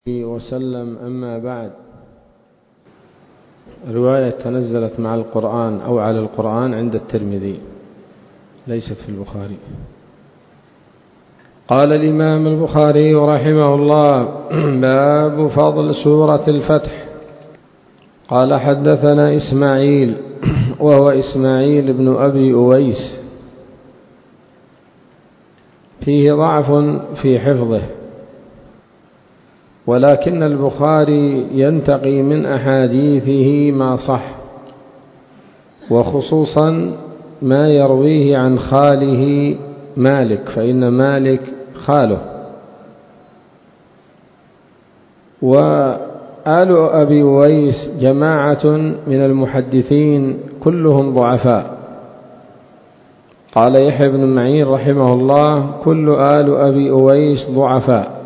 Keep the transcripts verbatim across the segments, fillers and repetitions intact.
وسلم. أما بعد، رواية تنزلت مع القرآن أو على القرآن عند الترمذي، ليست في البخاري. قال الإمام البخاري رحمه الله: باب فضل سورة الفتح. قال: حدثنا إسماعيل وهو إسماعيل بن أبي أويس، فيه ضعف في حفظه، ولكن البخاري ينتقي من أحاديثه ما صح، وخصوصا ما يرويه عن خاله مالك، فإن مالك خاله. وآل أبي أويس جماعة من المحدثين كلهم ضعفاء. قال يحيى بن معين رحمه الله: كل آل أبي أويس ضعفاء.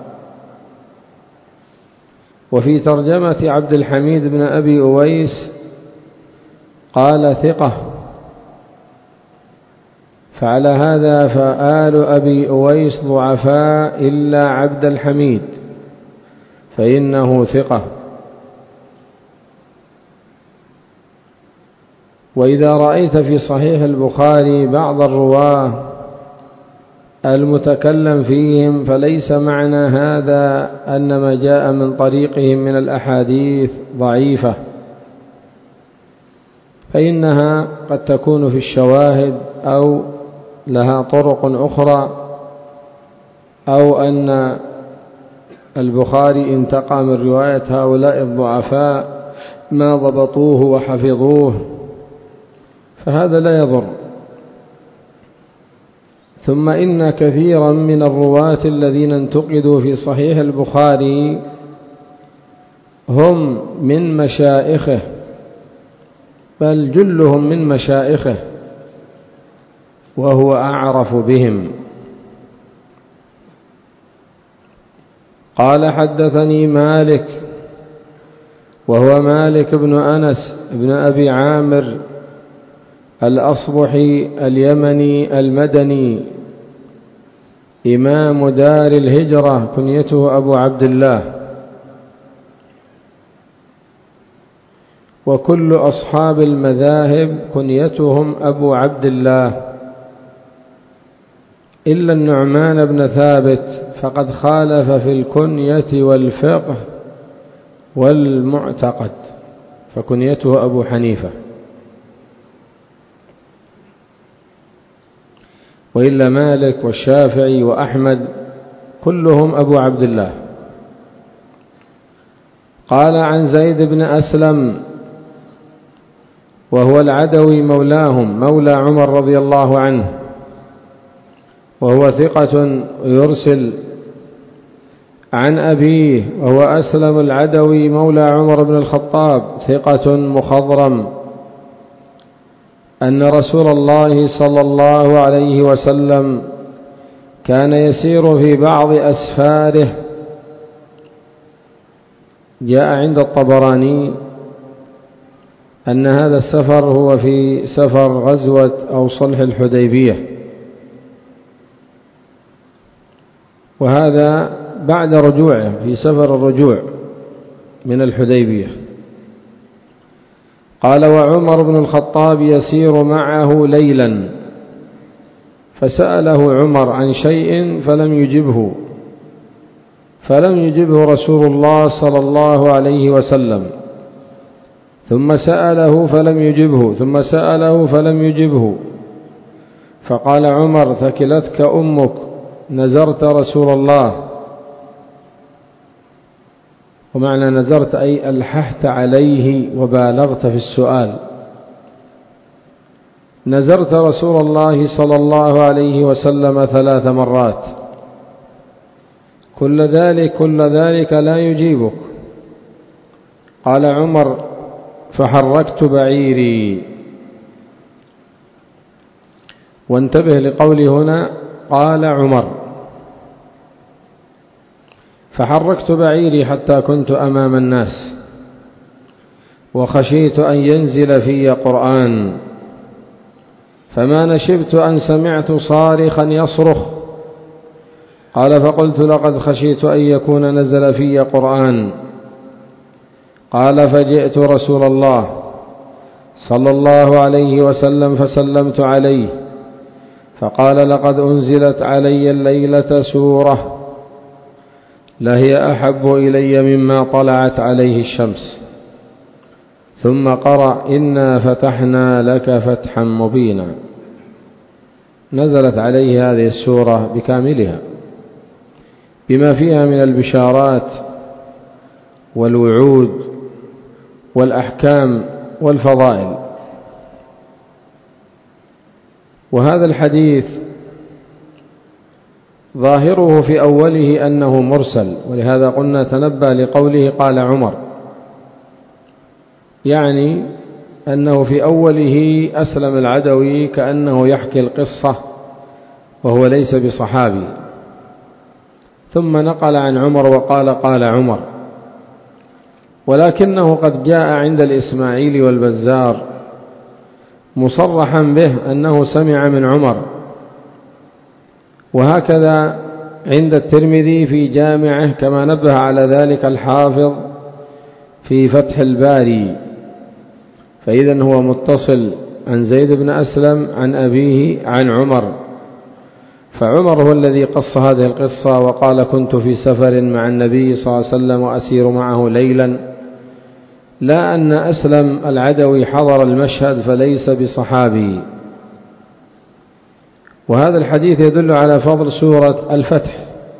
وفي ترجمة عبد الحميد بن أبي أويس قال: ثقة. فعلى هذا فآل أبي أويس ضعفاء إلا عبد الحميد فإنه ثقة. وإذا رأيت في صحيح البخاري بعض الرواه المتكلم فيهم فليس معنى هذا أن ما جاء من طريقهم من الأحاديث ضعيفة، فإنها قد تكون في الشواهد أو لها طرق أخرى، أو أن البخاري انتقى من رواية هؤلاء الضعفاء ما ضبطوه وحفظوه، فهذا لا يضر. ثم إن كثيرا من الرواة الذين انتقدوا في صحيح البخاري هم من مشائخه، بل جلهم من مشائخه، وهو أعرف بهم. قال: حدثني مالك وهو مالك بن أنس بن أبي عامر الأصبحي اليمني المدني، إمام دار الهجرة، كنيته أبو عبد الله. وكل أصحاب المذاهب كنيتهم أبو عبد الله إلا النعمان بن ثابت، فقد خالف في الكنية والفقه والمعتقد، فكنيته أبو حنيفة. وإلا مالك والشافعي وأحمد كلهم أبو عبد الله. قال: عن زيد بن أسلم وهو العدوي مولاهم، مولى عمر رضي الله عنه، وهو ثقة يرسل. عن أبيه وهو أسلم العدوي مولى عمر بن الخطاب، ثقة مخضرم، أن رسول الله صلى الله عليه وسلم كان يسير في بعض أسفاره. جاء عند الطبراني أن هذا السفر هو في سفر غزوة أو صلح الحديبية، وهذا بعد رجوعه، في سفر الرجوع من الحديبية. قال: وعمر بن الخطاب يسير معه ليلا، فسأله عمر عن شيء فلم يجبه فلم يجبه رسول الله صلى الله عليه وسلم، ثم سأله فلم يجبه ثم سأله فلم يجبه، فقال عمر: ثكلتك أمك، نزرت رسول الله. ومعنى نزرت أي ألححت عليه وبالغت في السؤال. نزرت رسول الله صلى الله عليه وسلم ثلاث مرات، كل ذلك كل ذلك لا يجيبك. قال عمر: فحركت بعيري. وانتبه لقولي هنا، قال عمر: فحركت بعيري حتى كنت أمام الناس، وخشيت أن ينزل في قرآن، فما نشبت أن سمعت صارخا يصرخ قال فقلت لقد خشيت أن يكون نزل في قرآن. قال فجئت رسول الله صلى الله عليه وسلم فسلمت عليه فقال لقد أنزلت علي الليلة سورة لهي أحب إلي مما طلعت عليه الشمس. ثم قرأ إنا فتحنا لك فتحا مبينا. نزلت عليه هذه السورة بكاملها بما فيها من البشارات والوعود والأحكام والفضائل. وهذا الحديث ظاهره في أوله أنه مرسل، ولهذا قلنا تنبأ لقوله قال عمر، يعني أنه في أوله أسلم العدوي كأنه يحكي القصة وهو ليس بصحابي، ثم نقل عن عمر وقال قال عمر، ولكنه قد جاء عند الإسماعيلي والبزار مصرحا به أنه سمع من عمر، وهكذا عند الترمذي في جامعه كما نبه على ذلك الحافظ في فتح الباري. فإذن هو متصل عن زيد بن أسلم عن أبيه عن عمر، فعمر هو الذي قص هذه القصة وقال كنت في سفر مع النبي صلى الله عليه وسلم وأسير معه ليلا، لا أن أسلم العدوي حضر المشهد فليس بصحابي. وهذا الحديث يدل على فضل سورة الفتح،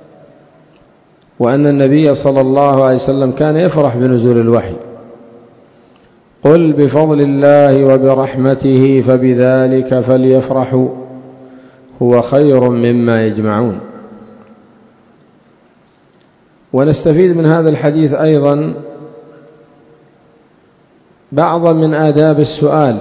وأن النبي صلى الله عليه وسلم كان يفرح بنزول الوحي. قل بفضل الله وبرحمته فبذلك فليفرحوا هو خير مما يجمعون. ونستفيد من هذا الحديث أيضا بعضا من آداب السؤال،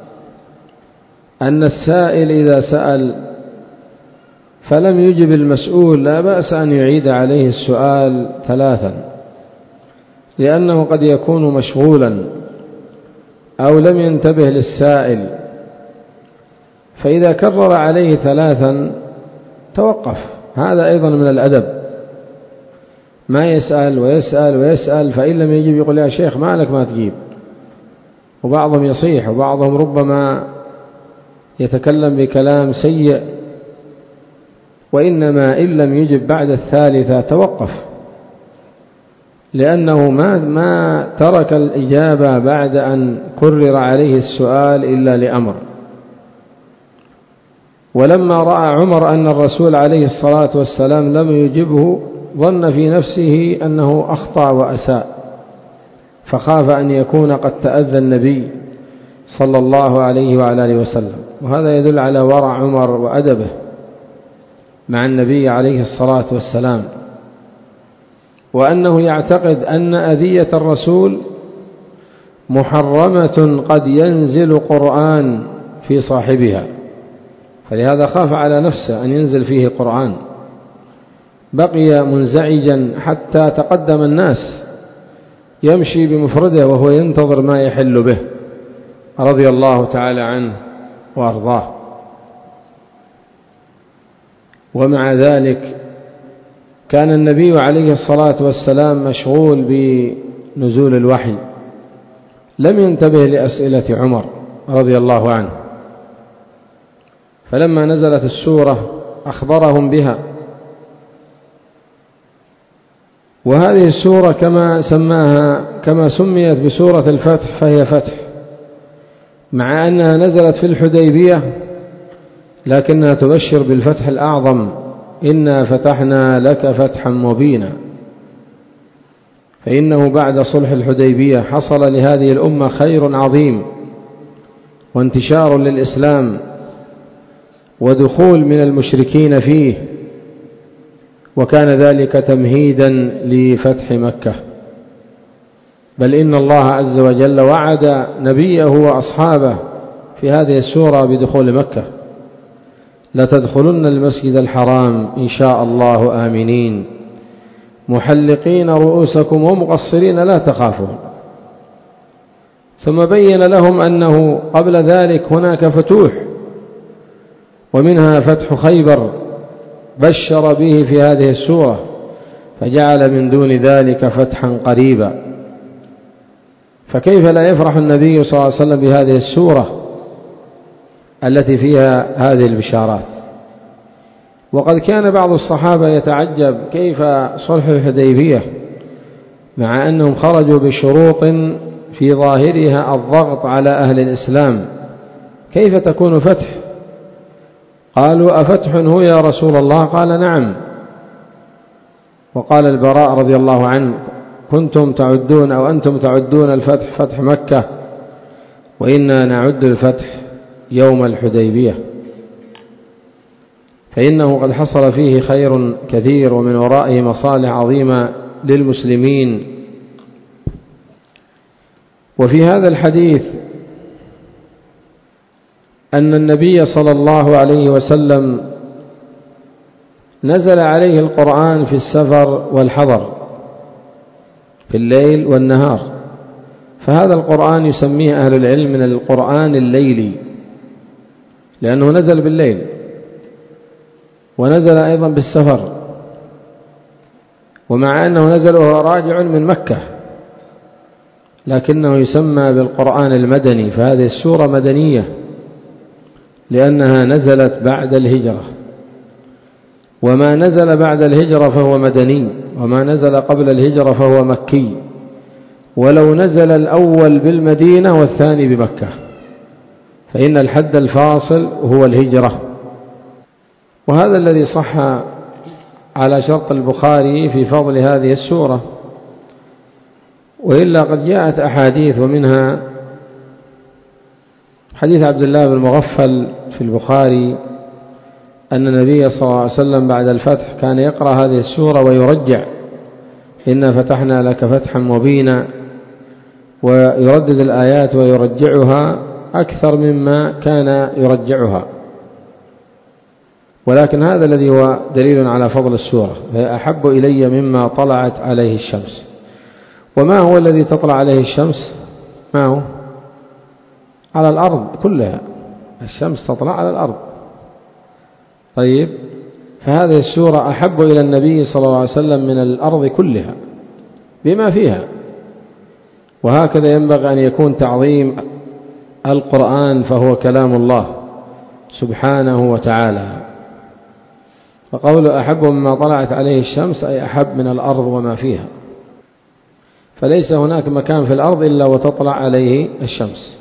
أن السائل إذا سأل فلم يجب المسؤول لا بأس أن يعيد عليه السؤال ثلاثا، لأنه قد يكون مشغولا أو لم ينتبه للسائل، فإذا كرر عليه ثلاثا توقف. هذا أيضا من الأدب، ما يسأل ويسأل ويسأل، فإن لم يجب يقول يا شيخ ما لك ما تجيب. وبعضهم يصيح، وبعضهم ربما يتكلم بكلام سيء، وإنما إن لم يجب بعد الثالثة توقف، لأنه ما ما ترك الإجابة بعد أن كرر عليه السؤال إلا لأمر. ولما رأى عمر أن الرسول عليه الصلاة والسلام لم يجبه ظن في نفسه أنه أخطأ وأساء، فخاف أن يكون قد تأذى النبي صلى الله عليه وعلى آله وسلم. وهذا يدل على ورع عمر وأدبه مع النبي عليه الصلاة والسلام، وأنه يعتقد أن أذية الرسول محرمة قد ينزل قرآن في صاحبها، فلهذا خاف على نفسه أن ينزل فيه قرآن. بقي منزعجا حتى تقدم الناس يمشي بمفرده وهو ينتظر ما يحل به رضي الله تعالى عنه وأرضاه. ومع ذلك كان النبي عليه الصلاة والسلام مشغول بنزول الوحي، لم ينتبه لأسئلة عمر رضي الله عنه، فلما نزلت السورة أخبرهم بها. وهذه السورة كما سماها كما سميت بسورة الفتح فهي فتح، مع أنها نزلت في الحديبية لكنها تبشر بالفتح الأعظم، إنا فتحنا لك فتحا مبينا. فإنه بعد صلح الحديبية حصل لهذه الأمة خير عظيم وانتشار للإسلام ودخول من المشركين فيه، وكان ذلك تمهيدا لفتح مكة. بل إن الله عز وجل وعد نبيه وأصحابه في هذه السورة بدخول مكة: لتدخلن المسجد الحرام إن شاء الله آمنين محلقين رؤوسكم ومقصرين لا تخافون. ثم بين لهم أنه قبل ذلك هناك فتوح، ومنها فتح خيبر بشر به في هذه السورة، فجعل من دون ذلك فتحا قريبا. فكيف لا يفرح النبي صلى الله عليه وسلم بهذه السورة التي فيها هذه البشارات؟ وقد كان بعض الصحابة يتعجب كيف صلح الحديبية مع أنهم خرجوا بشروط في ظاهرها الضغط على أهل الإسلام، كيف تكون فتح؟ قالوا أفتح هو يا رسول الله؟ قال نعم. وقال البراء رضي الله عنه كنتم تعدون أو أنتم تعدون الفتح فتح مكة، وإنا نعد الفتح يوم الحديبية، فإنه قد حصل فيه خير كثير ومن ورائه مصالح عظيمة للمسلمين. وفي هذا الحديث أن النبي صلى الله عليه وسلم نزل عليه القرآن في السفر والحضر، في الليل والنهار، فهذا القرآن يسميه أهل العلم من القرآن الليلي، لأنه نزل بالليل ونزل أيضا بالسفر، ومع أنه نزل وهو راجع من مكة لكنه يسمى بالقرآن المدني. فهذه السورة مدنية لأنها نزلت بعد الهجرة، وما نزل بعد الهجرة فهو مدني، وما نزل قبل الهجرة فهو مكي، ولو نزل الأول بالمدينة والثاني بمكة، فإن الحد الفاصل هو الهجرة. وهذا الذي صح على شرط البخاري في فضل هذه السورة، وإلا قد جاءت أحاديث، ومنها حديث عبد الله بن مغفل في البخاري أن النبي صلى الله عليه وسلم بعد الفتح كان يقرأ هذه السورة ويرجع إنا فتحنا لك فتحا مبينا، ويردد الآيات ويرجعها أكثر مما كان يرجعها. ولكن هذا الذي هو دليل على فضل السورة، هي أحب إلي مما طلعت عليه الشمس. وما هو الذي تطلع عليه الشمس؟ ما هو؟ على الأرض كلها، الشمس تطلع على الأرض. طيب، فهذه السورة أحب إلى النبي صلى الله عليه وسلم من الأرض كلها بما فيها. وهكذا ينبغي أن يكون تعظيم القرآن، فهو كلام الله سبحانه وتعالى. فقول أحب مما طلعت عليه الشمس أي أحب من الأرض وما فيها، فليس هناك مكان في الأرض إلا وتطلع عليه الشمس.